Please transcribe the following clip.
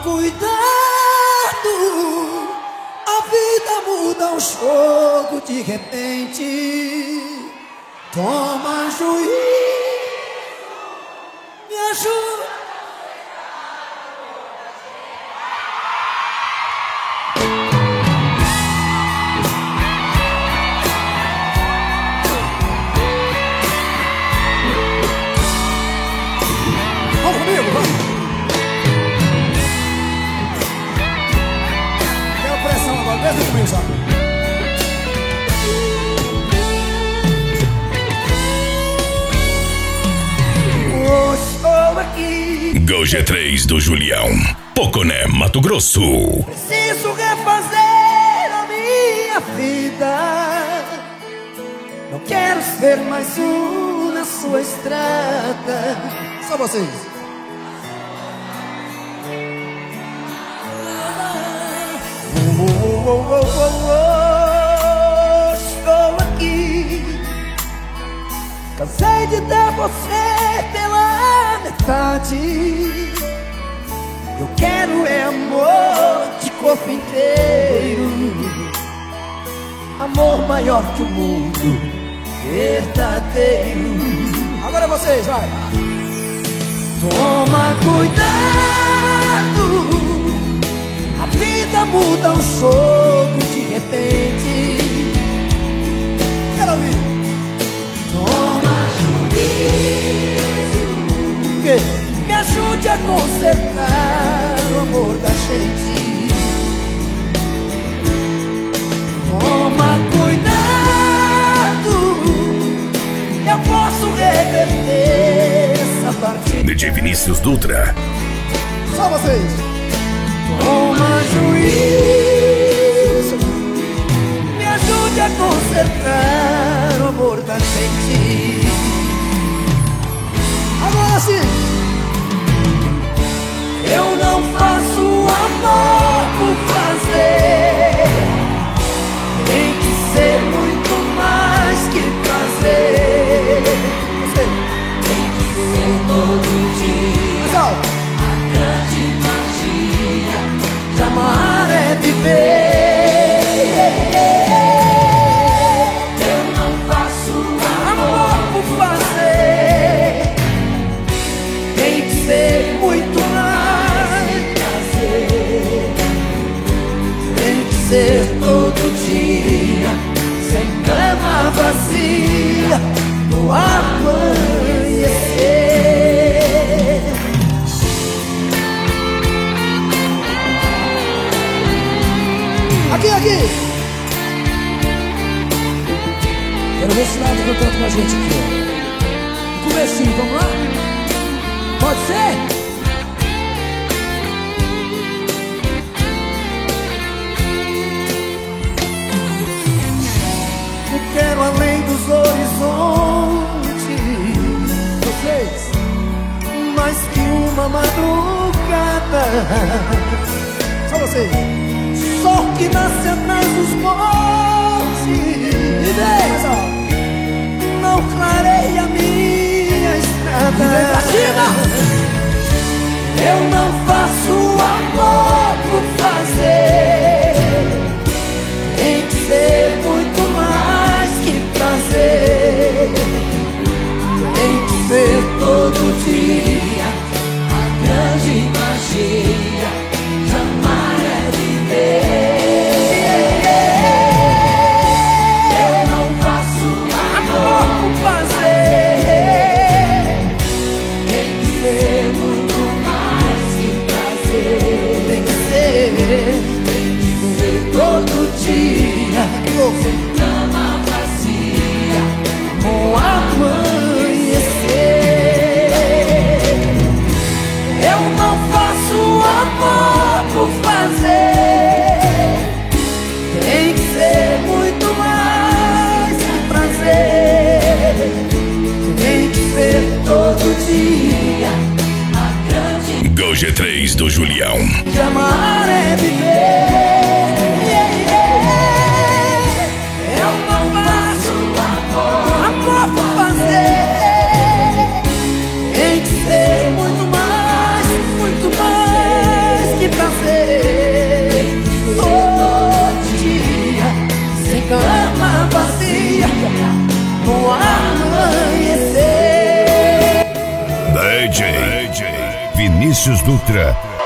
cuidado, a vida muda um jogo de repente. Toma juízo, me ajuda. Vamos comigo, vamos. Quero pressão agora, desde comigo, sabe? Go G3 do Julião, Poconé, Mato Grosso. Preciso refazer a minha vida. Não quero ser mais um na sua estrada. Só vocês. Estou aqui. Cansei de ter você pela metade. Eu quero é amor de corpo inteiro, amor maior que o mundo, verdadeiro. Agora é vocês, vai. Toma cuidado, a vida muda um jogo de repente. Quero ouvir. Toma juízo, me ajude a consertar o amor da gente. Toma cuidado, eu posso reverter essa partida. DJ Vinícius Dutra. Só vocês. Toma juízo, me ajude a consertar o amor da gente. Agora sim. Eu não faço amor por fazer, tem que ser muito mais que prazer. Tem que ser todo dia. Pessoal. A grande magia de amar é viver. Eu não faço amor por fazer, tem que ser muito mais prazer. Tem que ser todo dia, sem cama vazia, no amanhecer. Aqui, aqui. Quero ver esse lado cantando com a gente aqui, ó. No comecinho, vamos lá? Pode ser? Eu quero além dos horizontes, Vocês. mais que uma madrugada. Só vocês. Sol que nasce atrás dos montes, Mais alto. não clareia minha estrada. Eu não faço amor por fazer, tem que ser muito mais que prazer. Tem que ser todo dia, a grande magia de amar é viver. Eu não faço amor por fazer, tem que ser muito mais que prazer. Tem que ser todo dia, sem cama vazia, com amanhecer. Eu não faço amor por fazer, tem que ser muito mais que prazer. Tem que ser todo dia, a grande Go G3 do Julião. de amar é viver. Eu não faço amor por fazer, tem que ser muito mais que prazer. cama vazia no amanhecer. DJ Vinícius Dutra.